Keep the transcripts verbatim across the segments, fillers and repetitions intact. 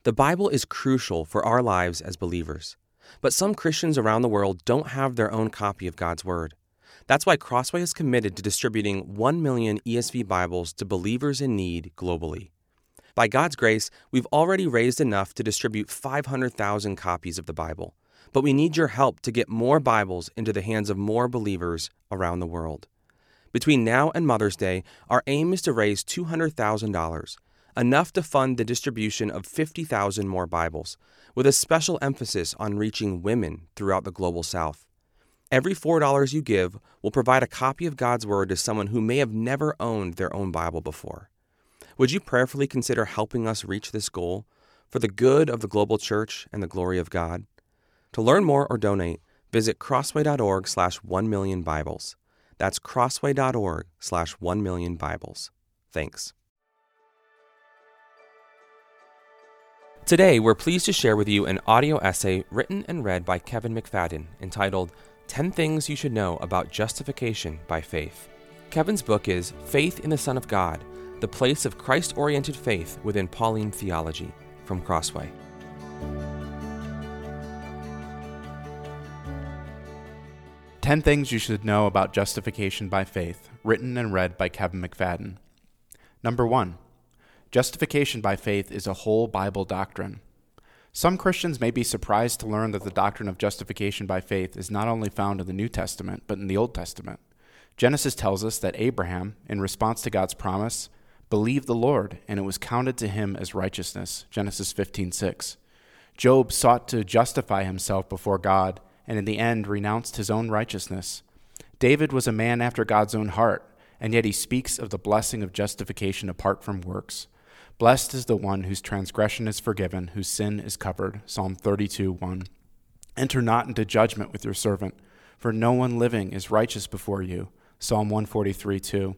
The Bible is crucial for our lives as believers, but some Christians around the world don't have their own copy of God's Word. That's why Crossway is committed to distributing one million E S V Bibles to believers in need globally. By God's grace, we've already raised enough to distribute five hundred thousand copies of the Bible, but we need your help to get more Bibles into the hands of more believers around the world. Between now and Mother's Day, our aim is to raise two hundred thousand dollars, enough to fund the distribution of fifty thousand more Bibles, with a special emphasis on reaching women throughout the global South. Every four dollars you give will provide a copy of God's Word to someone who may have never owned their own Bible before. Would you prayerfully consider helping us reach this goal for the good of the global church and the glory of God? To learn more or donate, visit crossway.org slash 1 million Bibles. That's crossway.org slash 1 million Bibles. Thanks. Today, we're pleased to share with you an audio essay written and read by Kevin McFadden entitled ten Things You Should Know About Justification by Faith. Kevin's book is Faith in the Son of God, the Place of Christ-Oriented Faith Within Pauline Theology, from Crossway. ten Things You Should Know About Justification by Faith, written and read by Kevin McFadden. Number one, justification by faith is a whole Bible doctrine. Some Christians may be surprised to learn that the doctrine of justification by faith is not only found in the New Testament, but in the Old Testament. Genesis tells us that Abraham, in response to God's promise, believed the Lord, and it was counted to him as righteousness, Genesis fifteen six. Job sought to justify himself before God, and in the end renounced his own righteousness. David was a man after God's own heart, and yet he speaks of the blessing of justification apart from works. Blessed is the one whose transgression is forgiven, whose sin is covered, Psalm thirty-two one. Enter not into judgment with your servant, for no one living is righteous before you, Psalm one forty-three two.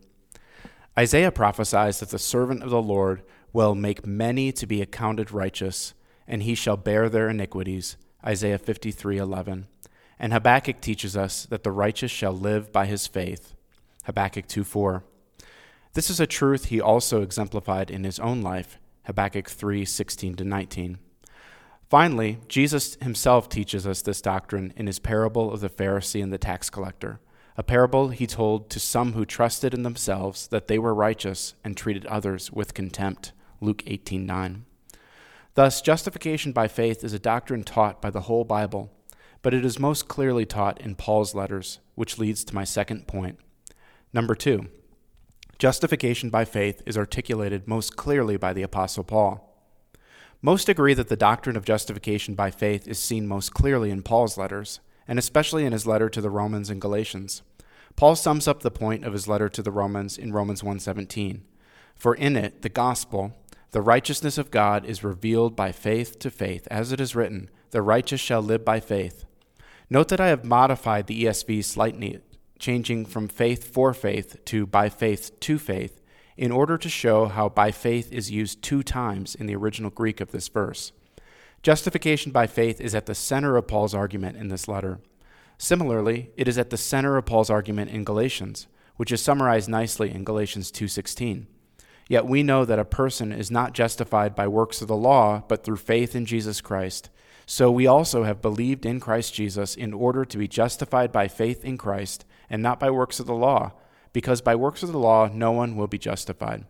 Isaiah prophesies that the servant of the Lord will make many to be accounted righteous, and he shall bear their iniquities, Isaiah fifty-three eleven. And Habakkuk teaches us that the righteous shall live by his faith, Habakkuk two four. This is a truth he also exemplified in his own life, Habakkuk three sixteen to nineteen. Finally, Jesus himself teaches us this doctrine in his parable of the Pharisee and the tax collector, a parable he told to some who trusted in themselves that they were righteous and treated others with contempt, Luke eighteen nine. Thus, justification by faith is a doctrine taught by the whole Bible, but it is most clearly taught in Paul's letters, which leads to my second point. Number two, justification by faith is articulated most clearly by the Apostle Paul. Most agree that the doctrine of justification by faith is seen most clearly in Paul's letters, and especially in his letter to the Romans and Galatians. Paul sums up the point of his letter to the Romans in Romans one seventeen. For in it, the gospel, the righteousness of God is revealed by faith to faith, as it is written, the righteous shall live by faith. Note that I have modified the E S V slightly, changing from faith for faith to by faith to faith, in order to show how by faith is used two times in the original Greek of this verse. Justification by faith is at the center of Paul's argument in this letter. Similarly, it is at the center of Paul's argument in Galatians, which is summarized nicely in Galatians two sixteen. Yet we know that a person is not justified by works of the law, but through faith in Jesus Christ. So we also have believed in Christ Jesus in order to be justified by faith in Christ and not by works of the law, because by works of the law no one will be justified.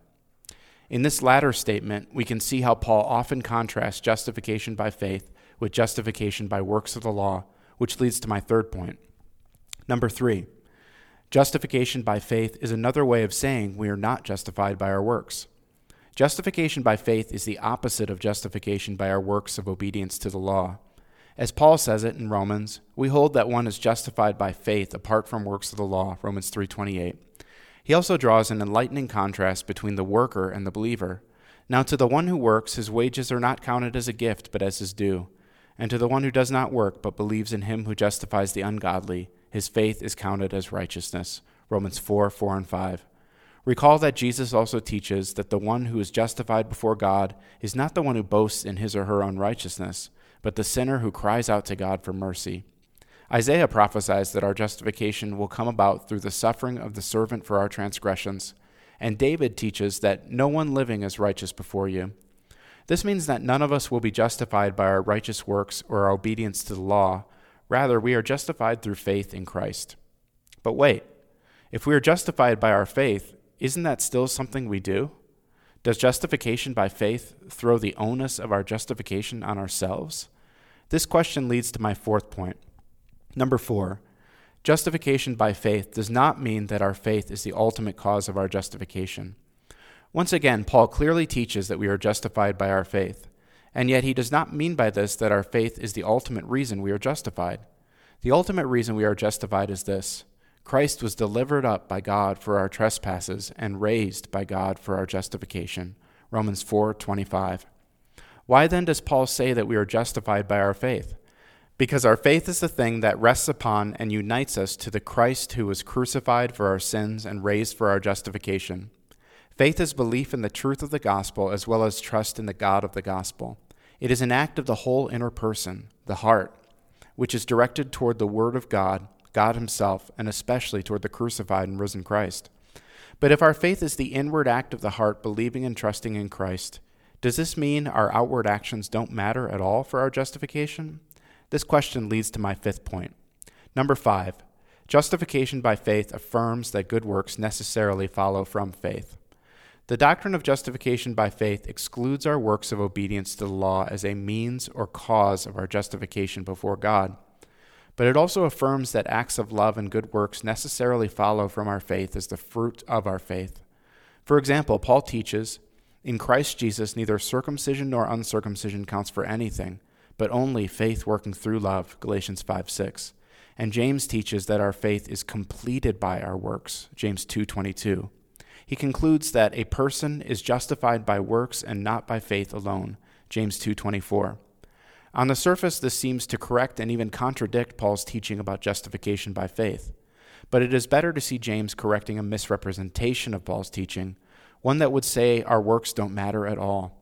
In this latter statement, we can see how Paul often contrasts justification by faith with justification by works of the law, which leads to my third point. Number three, justification by faith is another way of saying we are not justified by our works. Justification by faith is the opposite of justification by our works of obedience to the law. As Paul says it in Romans, we hold that one is justified by faith apart from works of the law, Romans three twenty-eight. He also draws an enlightening contrast between the worker and the believer. Now to the one who works, his wages are not counted as a gift, but as his due. And to the one who does not work, but believes in him who justifies the ungodly, his faith is counted as righteousness, Romans four four and five. Recall that Jesus also teaches that the one who is justified before God is not the one who boasts in his or her own righteousness, but the sinner who cries out to God for mercy. Isaiah prophesies that our justification will come about through the suffering of the servant for our transgressions, and David teaches that no one living is righteous before you. This means that none of us will be justified by our righteous works or our obedience to the law. Rather, we are justified through faith in Christ. But wait, if we are justified by our faith, isn't that still something we do? Does justification by faith throw the onus of our justification on ourselves? This question leads to my fourth point. Number four, justification by faith does not mean that our faith is the ultimate cause of our justification. Once again, Paul clearly teaches that we are justified by our faith, and yet he does not mean by this that our faith is the ultimate reason we are justified. The ultimate reason we are justified is this: Christ was delivered up by God for our trespasses and raised by God for our justification. Romans four twenty-five. Why then does Paul say that we are justified by our faith? Because our faith is the thing that rests upon and unites us to the Christ who was crucified for our sins and raised for our justification. Faith is belief in the truth of the gospel as well as trust in the God of the gospel. It is an act of the whole inner person, the heart, which is directed toward the Word of God, God himself, and especially toward the crucified and risen Christ. But if our faith is the inward act of the heart, believing and trusting in Christ, does this mean our outward actions don't matter at all for our justification? This question leads to my fifth point. Number five, justification by faith affirms that good works necessarily follow from faith. The doctrine of justification by faith excludes our works of obedience to the law as a means or cause of our justification before God. But it also affirms that acts of love and good works necessarily follow from our faith as the fruit of our faith. For example, Paul teaches, in Christ Jesus neither circumcision nor uncircumcision counts for anything, but only faith working through love, Galatians five six. And James teaches that our faith is completed by our works, James two twenty-two. He concludes that a person is justified by works and not by faith alone, James two twenty-four. On the surface, this seems to correct and even contradict Paul's teaching about justification by faith. But it is better to see James correcting a misrepresentation of Paul's teaching, one that would say our works don't matter at all.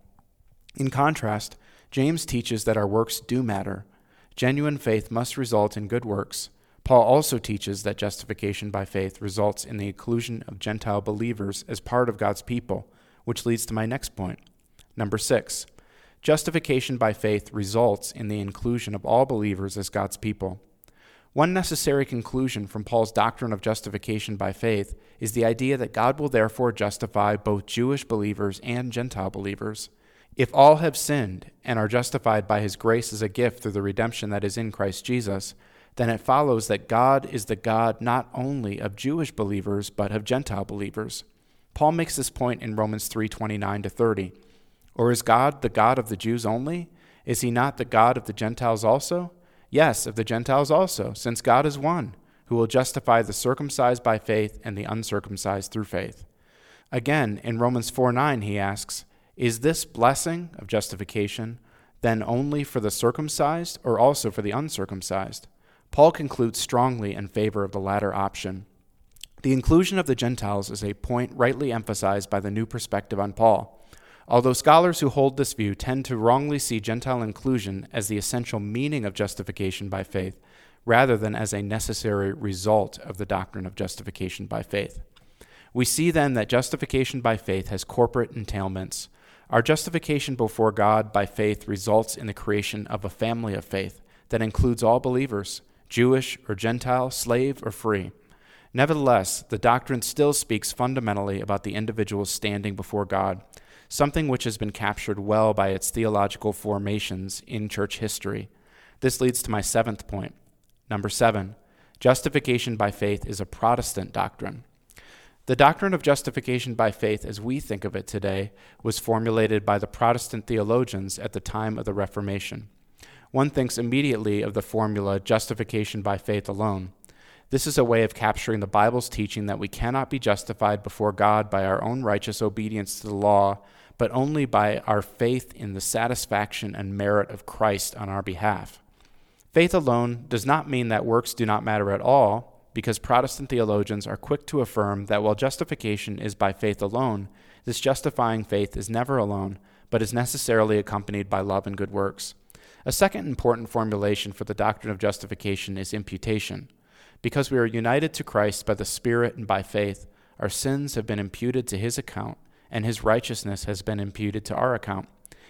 In contrast, James teaches that our works do matter. Genuine faith must result in good works. Paul also teaches that justification by faith results in the inclusion of Gentile believers as part of God's people, which leads to my next point. Number six, justification by faith results in the inclusion of all believers as God's people. One necessary conclusion from Paul's doctrine of justification by faith is the idea that God will therefore justify both Jewish believers and Gentile believers. If all have sinned and are justified by his grace as a gift through the redemption that is in Christ Jesus, then it follows that God is the God not only of Jewish believers, but of Gentile believers. Paul makes this point in Romans three twenty-nine to thirty. Or is God the God of the Jews only? Is he not the God of the Gentiles also? Yes, of the Gentiles also, since God is one, who will justify the circumcised by faith and the uncircumcised through faith. Again, in Romans four nine, he asks, is this blessing of justification then only for the circumcised or also for the uncircumcised? Paul concludes strongly in favor of the latter option. The inclusion of the Gentiles is a point rightly emphasized by the new perspective on Paul. Although scholars who hold this view tend to wrongly see Gentile inclusion as the essential meaning of justification by faith, rather than as a necessary result of the doctrine of justification by faith. We see then that justification by faith has corporate entailments. Our justification before God by faith results in the creation of a family of faith that includes all believers, Jewish or Gentile, slave or free. Nevertheless, the doctrine still speaks fundamentally about the individual's standing before God, something which has been captured well by its theological formations in church history. This leads to my seventh point. Number seven, justification by faith is a Protestant doctrine. The doctrine of justification by faith, as we think of it today, was formulated by the Protestant theologians at the time of the Reformation. One thinks immediately of the formula justification by faith alone. This is a way of capturing the Bible's teaching that we cannot be justified before God by our own righteous obedience to the law, but only by our faith in the satisfaction and merit of Christ on our behalf. Faith alone does not mean that works do not matter at all, because Protestant theologians are quick to affirm that while justification is by faith alone, this justifying faith is never alone, but is necessarily accompanied by love and good works. A second important formulation for the doctrine of justification is imputation. Because we are united to Christ by the Spirit and by faith, our sins have been imputed to his account, and his righteousness has been imputed to our account.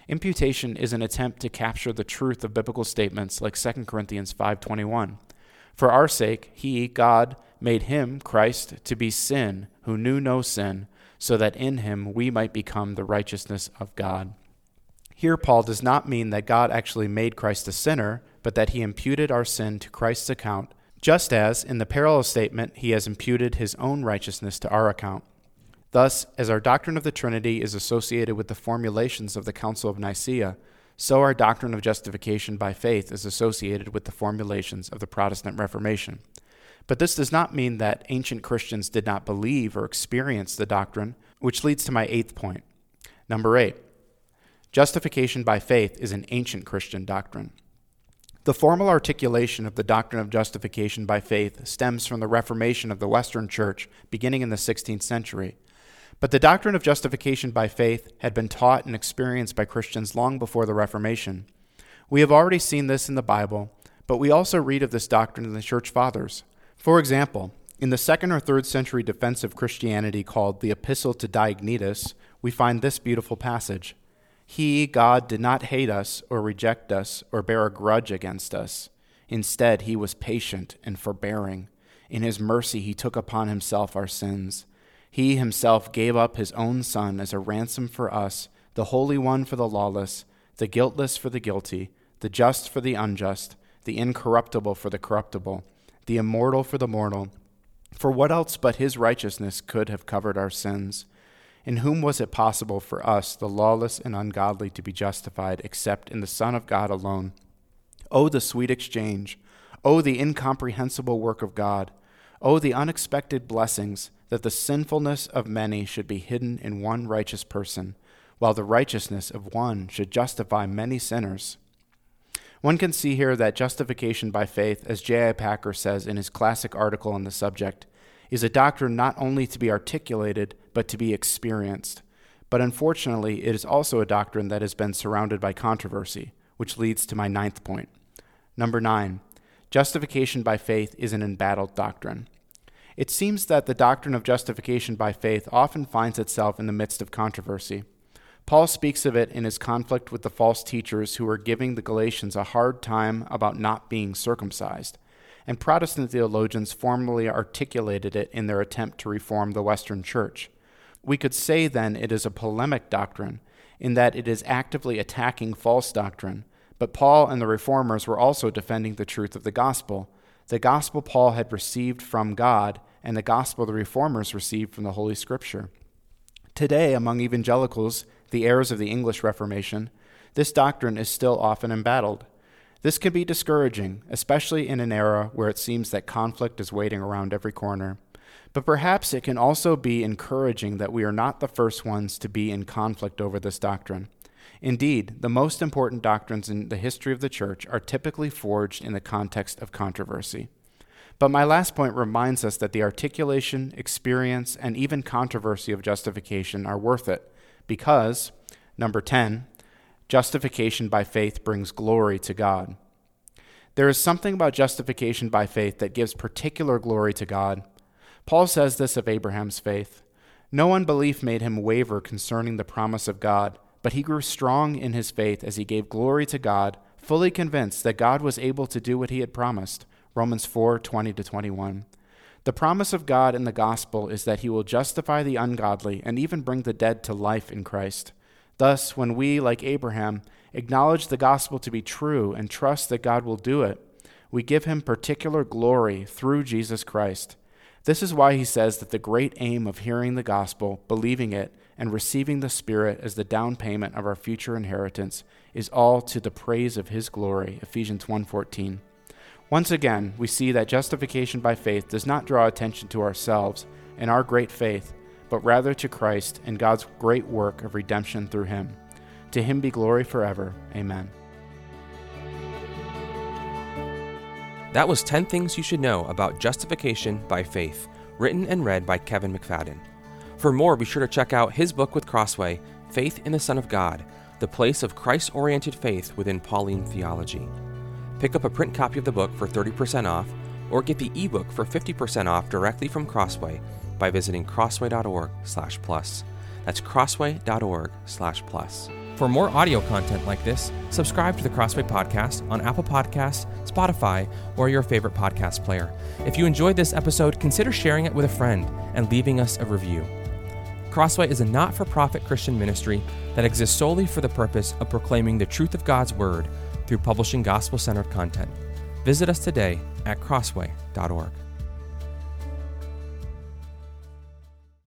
Imputation is an attempt to capture the truth of biblical statements like Second Corinthians five twenty-one. For our sake, he, God, made him, Christ, to be sin, who knew no sin, so that in him we might become the righteousness of God. Here, Paul does not mean that God actually made Christ a sinner, but that he imputed our sin to Christ's account, just as, in the parallel statement, he has imputed his own righteousness to our account. Thus, as our doctrine of the Trinity is associated with the formulations of the Council of Nicaea, so our doctrine of justification by faith is associated with the formulations of the Protestant Reformation. But this does not mean that ancient Christians did not believe or experience the doctrine, which leads to my eighth point. Number eight, justification by faith is an ancient Christian doctrine. The formal articulation of the doctrine of justification by faith stems from the Reformation of the Western Church beginning in the sixteenth century. But the doctrine of justification by faith had been taught and experienced by Christians long before the Reformation. We have already seen this in the Bible, but we also read of this doctrine in the Church Fathers. For example, in the second or third century defense of Christianity called the Epistle to Diognetus, we find this beautiful passage. He, God, did not hate us or reject us or bear a grudge against us. Instead, he was patient and forbearing. In his mercy, he took upon himself our sins. He himself gave up his own Son as a ransom for us, the Holy One for the lawless, the guiltless for the guilty, the just for the unjust, the incorruptible for the corruptible, the immortal for the mortal. For what else but his righteousness could have covered our sins? In whom was it possible for us, the lawless and ungodly, to be justified except in the Son of God alone? Oh, the sweet exchange! Oh, the incomprehensible work of God! Oh, the unexpected blessings, that the sinfulness of many should be hidden in one righteous person, while the righteousness of one should justify many sinners. One can see here that justification by faith, as J I Packer says in his classic article on the subject, is a doctrine not only to be articulated, but to be experienced. But unfortunately, it is also a doctrine that has been surrounded by controversy, which leads to my ninth point. Number nine, justification by faith is an embattled doctrine. It seems that the doctrine of justification by faith often finds itself in the midst of controversy. Paul speaks of it in his conflict with the false teachers who were giving the Galatians a hard time about not being circumcised, and Protestant theologians formally articulated it in their attempt to reform the Western Church. We could say then it is a polemic doctrine, in that it is actively attacking false doctrine, but Paul and the Reformers were also defending the truth of the gospel, the gospel Paul had received from God, and the gospel the Reformers received from the Holy Scripture. Today, among evangelicals, the heirs of the English Reformation, this doctrine is still often embattled. This can be discouraging, especially in an era where it seems that conflict is waiting around every corner. But perhaps it can also be encouraging that we are not the first ones to be in conflict over this doctrine. Indeed, the most important doctrines in the history of the church are typically forged in the context of controversy. But my last point reminds us that the articulation, experience, and even controversy of justification are worth it because, number ten, justification by faith brings glory to God. There is something about justification by faith that gives particular glory to God. Paul says this of Abraham's faith. No unbelief made him waver concerning the promise of God, but he grew strong in his faith as he gave glory to God, fully convinced that God was able to do what he had promised. Romans four, twenty to twenty-one. The promise of God in the gospel is that he will justify the ungodly and even bring the dead to life in Christ. Thus, when we, like Abraham, acknowledge the gospel to be true and trust that God will do it, we give him particular glory through Jesus Christ. This is why he says that the great aim of hearing the gospel, believing it, and receiving the Spirit as the down payment of our future inheritance is all to the praise of his glory, Ephesians one fourteen. Once again, we see that justification by faith does not draw attention to ourselves and our great faith, but rather to Christ and God's great work of redemption through him. To him be glory forever. Amen. That was ten Things You Should Know About Justification by Faith, written and read by Kevin McFadden. For more, be sure to check out his book with Crossway, Faith in the Son of God, the place of Christ-oriented faith within Pauline theology. Pick up a print copy of the book for thirty percent off, or get the ebook for fifty percent off directly from Crossway by visiting crossway dot org slash plus. That's crossway dot org slash plus. For more audio content like this, subscribe to the Crossway Podcast on Apple Podcasts, Spotify, or your favorite podcast player. If you enjoyed this episode, consider sharing it with a friend and leaving us a review. Crossway is a not-for-profit Christian ministry that exists solely for the purpose of proclaiming the truth of God's Word through publishing gospel-centered content. Visit us today at crossway dot org.